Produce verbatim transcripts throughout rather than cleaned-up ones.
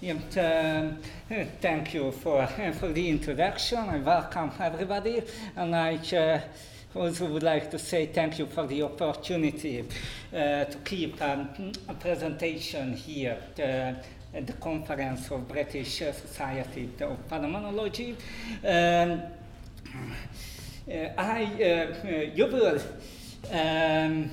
And, um, uh, thank you for, uh, for the introduction. I welcome everybody, and I uh, also would like to say thank you for the opportunity uh, to keep um, a presentation here uh, at the Conference of British Society of Phenomenology. Um, uh, I, uh, you will um,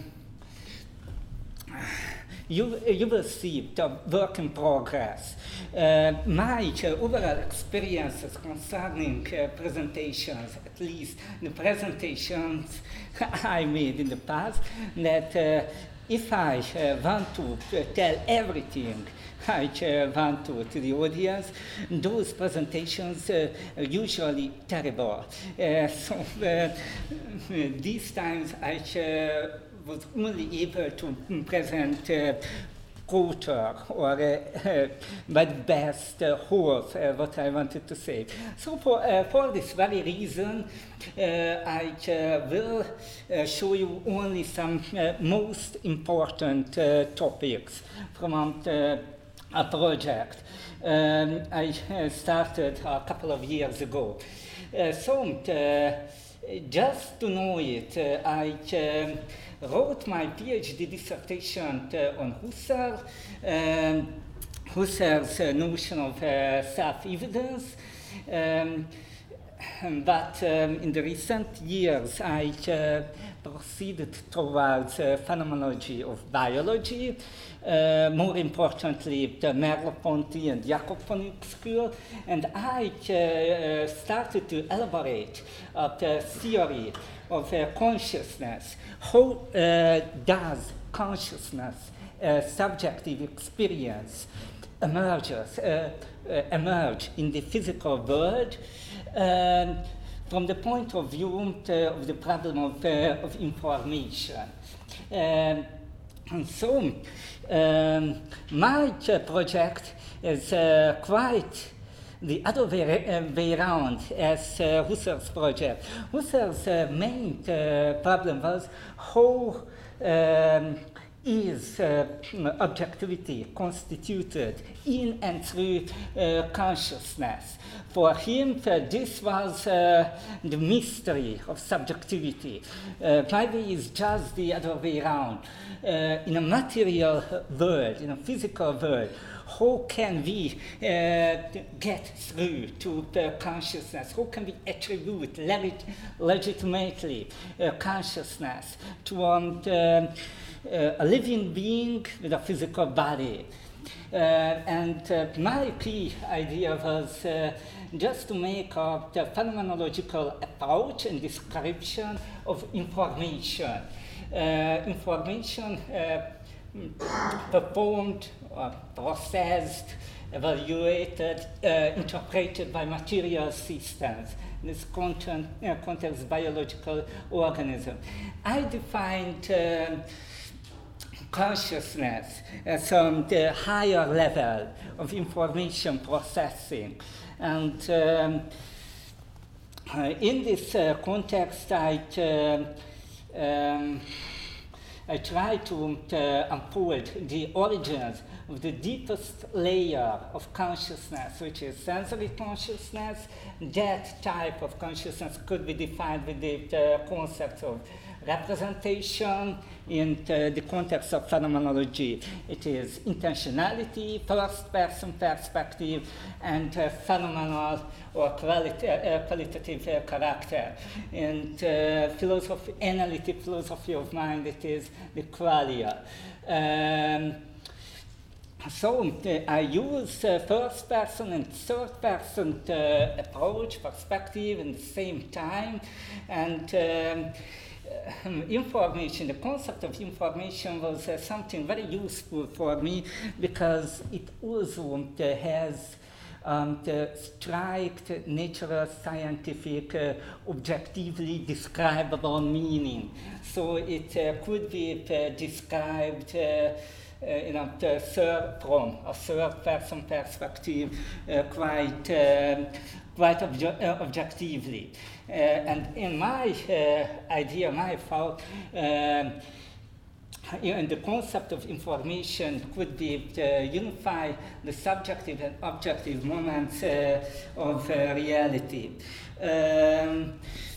You, you will see the work in progress. Uh, my uh, overall experiences concerning uh, presentations, at least the presentations I made in the past, that uh, if I uh, want to uh, tell everything I uh, want to, to the audience, those presentations uh, are usually terrible. Uh, so uh, these times I uh, was only able to present uh, quarter or uh, uh, by the best uh, whole uh, what I wanted to say. So for, uh, for this very reason, uh, I uh, will uh, show you only some uh, most important uh, topics from uh, a project um, I uh, started a couple of years ago. Uh, so uh, just to know it, uh, I um, wrote my PhD dissertation uh, on Husserl, um, Husserl's uh, notion of uh, self-evidence. Um, but um, in the recent years, I uh, proceeded towards uh, phenomenology of biology, uh, more importantly, the Merleau-Ponty and Jakob von Uexküll, and I uh, started to elaborate uh, the theory of uh, consciousness. How uh, does consciousness, uh, subjective experience, emerges, uh, uh, emerge in the physical world um, from the point of view uh, of the problem of, uh, of information? Um, and so, um, my uh, project is uh, quite the other way, uh, way around as uh, Husserl's project. Husserl's uh, main uh, problem was how um, is uh, objectivity constituted in and through uh, consciousness. For him, uh, this was uh, the mystery of subjectivity. Uh, maybe it's just the other way around. Uh, in a material world, in a physical world, how can we uh, get through to the consciousness? How can we attribute legit legitimately uh, consciousness to um, the, uh, a living being with a physical body? Uh, and uh, my key idea was uh, just to make a the phenomenological approach and description of information. Uh, information uh, performed, uh, processed, evaluated, uh, interpreted by material systems. In this content, uh, context, biological organism. I defined uh, consciousness as um, the higher level of information processing. And um, uh, in this uh, context, I uh, um, I try to uh, unfold the origins of the deepest layer of consciousness, which is sensory consciousness. That type of consciousness could be defined with the uh, concept of representation in uh, the context of phenomenology. It is intentionality, first-person perspective, and uh, phenomenal or qualita uh, qualitative uh, character. In uh, philosophy, analytic philosophy of mind, it is the qualia. Um, So uh, I use uh, first person and third person uh, approach, perspective at the same time, and um, um, information, the concept of information was uh, something very useful for me because it also uh, has um, the strict natural scientific uh, objectively describable meaning. So it uh, could be uh, described uh, Uh, in a uh, third, from a third-person perspective, uh, quite uh, quite obje uh, objectively. Uh, and in my uh, idea, my thought, um, and the concept of information could be to unify the subjective and objective moments uh, of uh, reality. Um,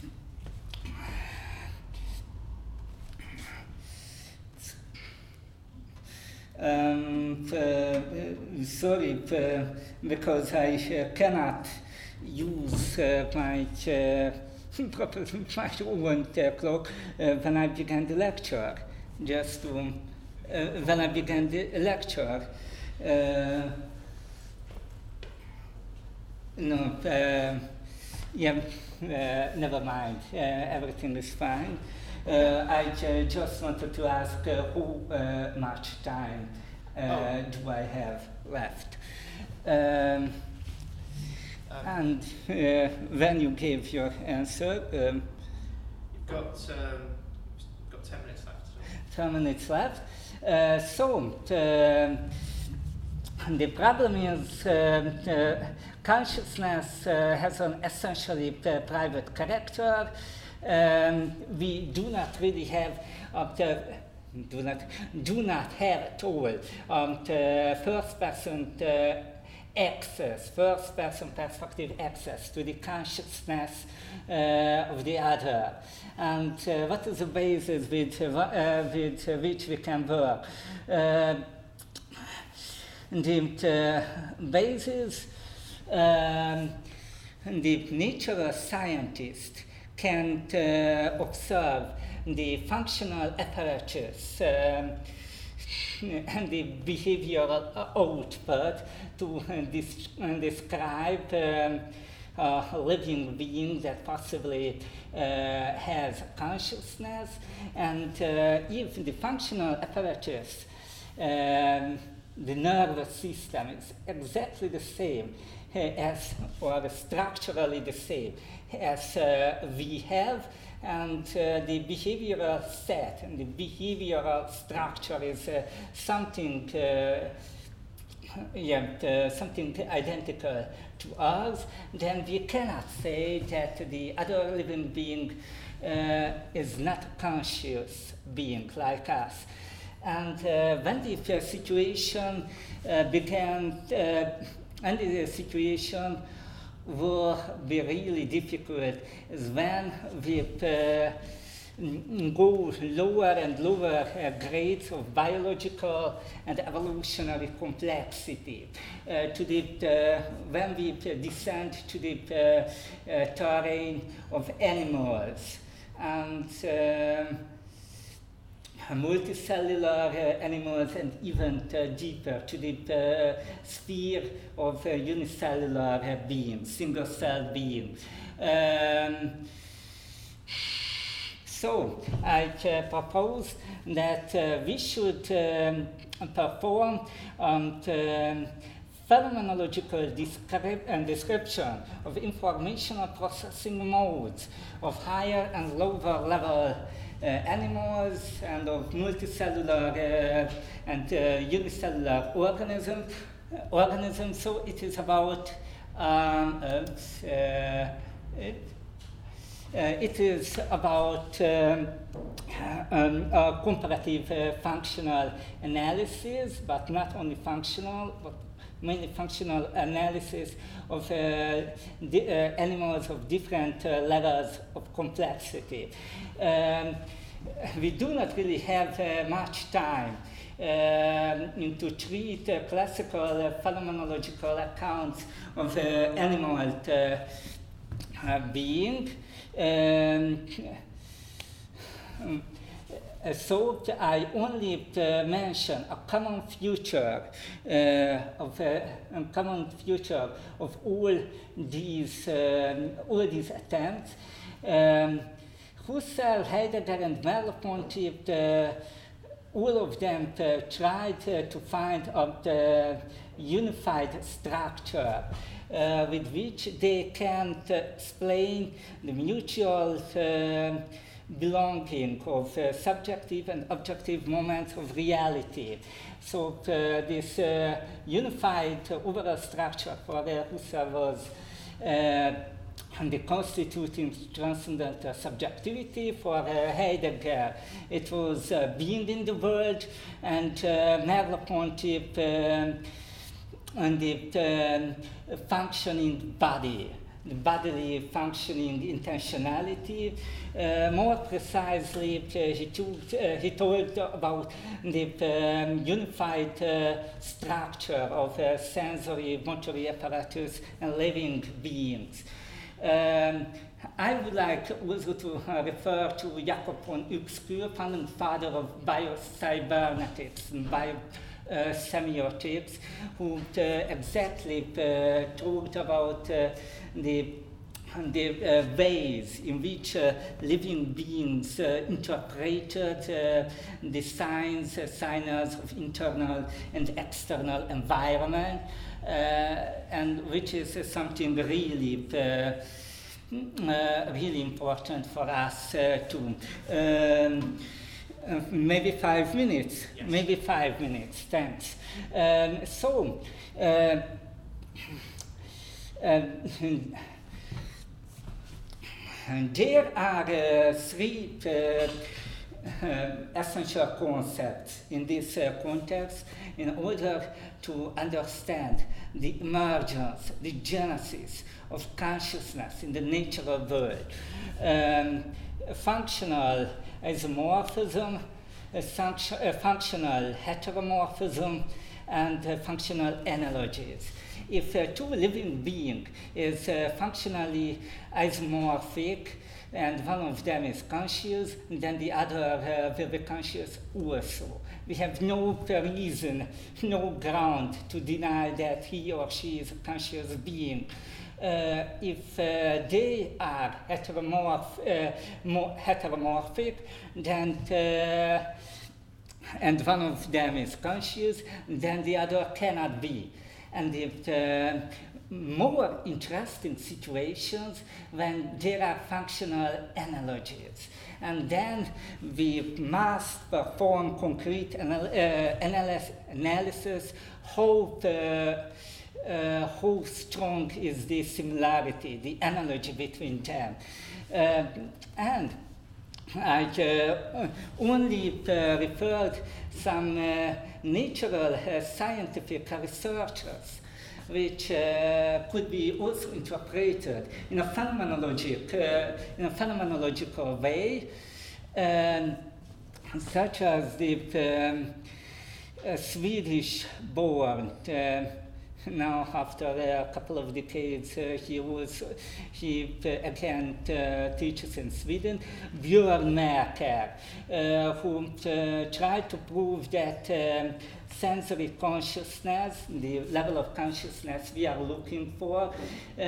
Um, uh, sorry, uh, because I uh, cannot use uh, my uh, my own uh, clock uh, when I began the lecture. Just to, uh, when I began the lecture, uh, no, uh, yeah, uh, never mind. Uh, everything is fine. Uh, I uh, just wanted to ask uh, how uh, much time uh, oh. do I have left? Um, um, and uh, when you gave your answer, um, you've got um, got ten minutes left. Ten minutes left. Uh, so uh, the problem is uh, uh, consciousness uh, has an essentially uh, private character. Um, we do not really have uh, the, do not do not have at all um, the first person uh, access, first person perspective access to the consciousness uh, of the other. And uh, what is the basis with uh, uh, with uh, which we can work? Uh, the uh, basis, um, the natural scientist can uh, observe the functional apparatus um, and the behavioral output to uh, dis- uh, describe um, a living being that possibly uh, has consciousness, and uh, if the functional apparatus, um, the nervous system, is exactly the same uh, as, or structurally the same as uh, we have, and uh, the behavioral set and the behavioral structure is uh, something, uh, yeah, uh, something identical to us, then we cannot say that the other living being uh, is not a conscious being like us. And uh, when the uh, situation uh, began, uh, and the situation will be really difficult is when we uh, go lower and lower uh, grades of biological and evolutionary complexity, uh, to the, uh, when we uh, descend to the uh, uh, terrain of animals and um, multicellular uh, animals, and even uh, deeper to the uh, sphere of uh, unicellular uh, beings, single-cell beings. Um, so I uh, propose that uh, we should um, perform um, the phenomenological descrip- and description of informational processing modes of higher and lower level Uh, animals and of multicellular uh, and uh, unicellular organisms. Uh, organisms. So it is about um, uh, it, uh, it is about um, um, a comparative uh, functional analysis, but not only functional, but mainly functional analysis of uh, the, uh, animals of different uh, levels of complexity. Um, we do not really have uh, much time um, to treat uh, classical uh, phenomenological accounts of uh, animal uh, uh, being. Um, Uh, so I only uh, mention a common future uh, of uh, a common future of all these um, all these attempts. Um, Husserl, Heidegger, and Merleau-Ponty, uh, all of them uh, tried uh, to find a uh, unified structure uh, with which they can uh, explain the mutual uh, belonging of uh, subjective and objective moments of reality. So uh, this uh, unified uh, overall structure for uh, Husserl was uh, and the constituting transcendental subjectivity for uh, Heidegger. It was uh, being in the world, and uh, Merleau-Ponty uh, and the uh, functioning body, the bodily functioning intentionality. Uh, more precisely, uh, he, took, uh, he told about the um, unified uh, structure of uh, sensory motor apparatus and living beings. Um, I would like also to uh, refer to Jakob von Uexküll, founding father of biocybernetics and bio uh, semiotics, who uh, exactly uh, talked about uh, the the uh, ways in which uh, living beings uh, interpreted uh, the signs, uh, signals of internal and external environment, uh, and which is uh, something really uh, uh, really important for us uh, too. Um, uh, maybe five minutes, yes. maybe five minutes, thanks. Um, so, uh, uh, And there are uh, three uh, uh, essential concepts in this uh, context in order to understand the emergence, the genesis of consciousness in the natural world. Um, functional isomorphism, a, function, a functional heteromorphism, and uh, functional analogies. If a true living being is uh, functionally isomorphic, and one of them is conscious, then the other uh, will be conscious also. We have no reason, no ground to deny that he or she is a conscious being. Uh, if uh, they are heteromorph, uh, more heteromorphic, then uh, and one of them is conscious, then the other cannot be. And it, uh, more interesting situations when there are functional analogies. And then we must perform concrete anal- uh, analysis, analysis how, uh, uh, how strong is the similarity, the analogy between them. Uh, and I uh, only uh, referred some uh, natural uh, scientific researchers which uh, could be also interpreted in a phenomenologic, uh, in a phenomenological way, um, such as the um, uh, Swedish-born uh, now, after a couple of decades, uh, he was he uh, again uh, teaches in Sweden, Björn Merker, uh, who uh, tried to prove that um, sensory consciousness, the level of consciousness we are looking for, um,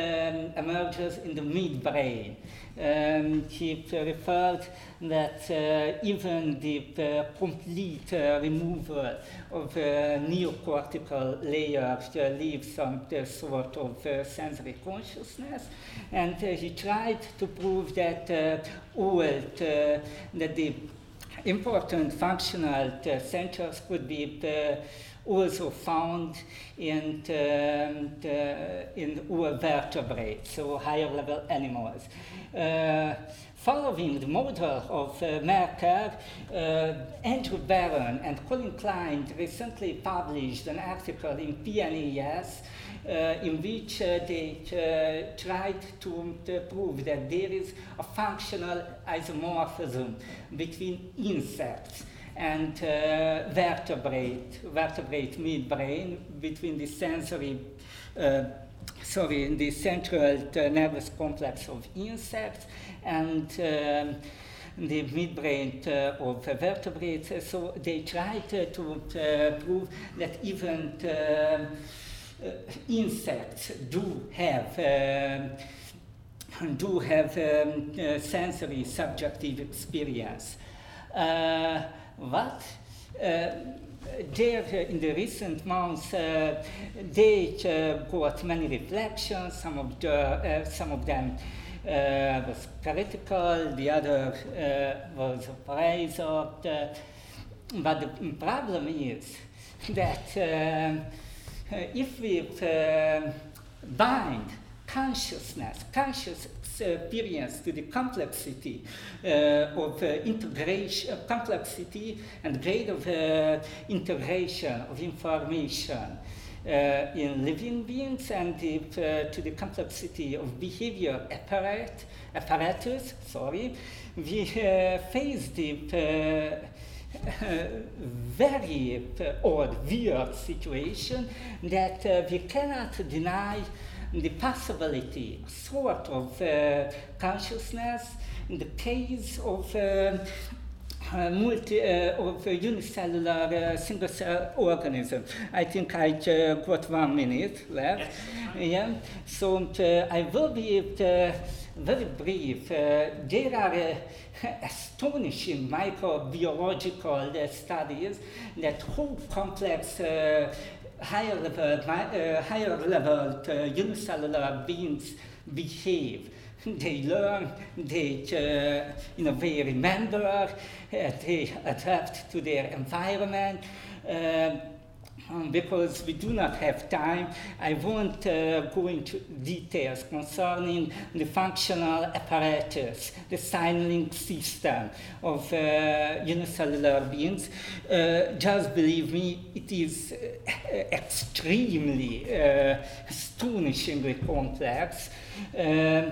emerges in the midbrain. Um, he uh, referred that uh, even the uh, complete uh, removal of uh, neocortical layers uh, leaves some uh, sort of uh, sensory consciousness, and uh, he tried to prove that uh, all uh, that the important functional uh, centers could be uh, also found in, um, the, in all vertebrates, so higher level animals. Uh, following the model of uh, Merker, uh, Andrew Barron and Colin Klein recently published an article in P N A S uh, in which uh, they uh, tried to, to prove that there is a functional isomorphism between insects and uh, vertebrate, vertebrate midbrain, between the sensory, uh, sorry, the central uh, nervous complex of insects and um, the midbrain uh, of vertebrates. So they tried uh, to uh, prove that even uh, uh, insects do have um, do have um, uh, sensory subjective experience. Uh, What? Uh, there, uh, in the recent months, uh, they uh, got many reflections. Some of the, uh, some of them uh, was critical. The other uh, was praise of the. But the problem is that uh, if we uh, bind consciousness, conscious experience to the complexity uh, of uh, integration, uh, complexity and grade of uh, integration of information uh, in living beings, and the, uh, to the complexity of behavior apparat, apparatus. Sorry, we uh, face the uh, Uh, very uh, odd, weird situation that uh, we cannot deny the possibility, sort of uh, consciousness in the case of uh, uh, multi, uh, of a unicellular uh, single cell organism. I think I uh, got one minute left. Yes. Yeah. So uh, I will be uh, very brief. Uh, there are uh, astonishing microbiological uh, studies that whole complex uh, higher level, uh, higher level uh, unicellular beings behave. They learn, they uh, in a way remember, uh, they adapt to their environment. Uh, Um, because we do not have time, I won't uh, go into details concerning the functional apparatus, the signaling system of uh, unicellular beings. Uh, just believe me, it is uh, extremely, uh, astonishingly complex. Um,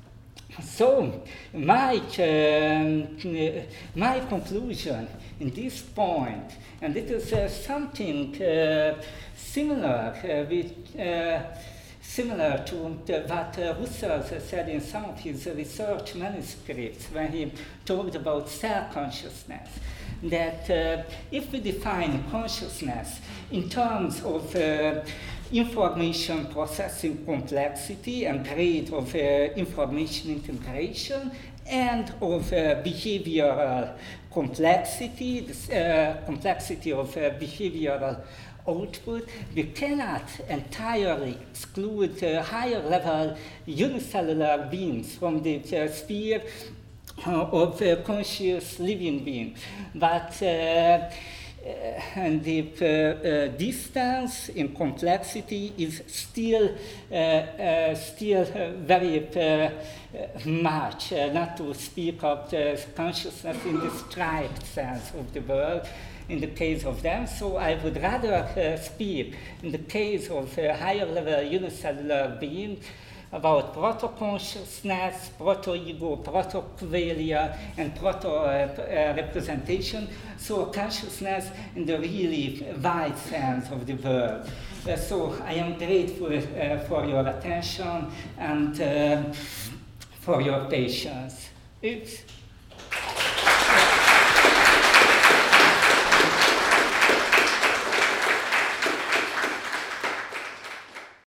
So, my, um, my conclusion in this point, and it is uh, something uh, similar uh, with, uh, similar to what uh, Husserl said in some of his research manuscripts when he talked about self-consciousness, that uh, if we define consciousness in terms of uh, information processing complexity and grade of uh, information integration and of uh, behavioral complexity, this, uh, complexity of uh, behavioral output, we cannot entirely exclude uh, higher level unicellular beings from the uh, sphere uh, of uh, conscious living being. But uh, Uh, and the uh, uh, distance in complexity is still, uh, uh, still uh, very uh, much, uh, not to speak of the consciousness in the strict sense of the word in the case of them. So I would rather uh, speak in the case of a higher level unicellular being about proto-consciousness, proto-ego, proto-qualia, and proto-representation, uh, so consciousness in the really wide sense of the word. Uh, so I am grateful uh, for your attention and uh, for your patience. Oops.